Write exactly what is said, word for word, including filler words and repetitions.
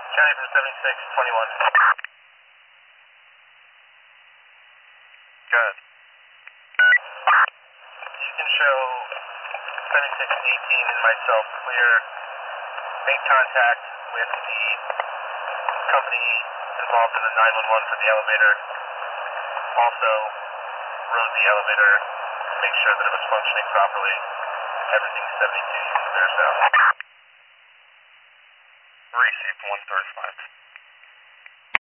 County from seventy-six twenty-one. Good. You can show seventy-six eighteen and myself clear. Make contact with the company involved in the nine one one for the elevator. Also, rode the elevator, make sure that it was functioning properly. Everything seventy-two, you can clear south. Received one thirty-five.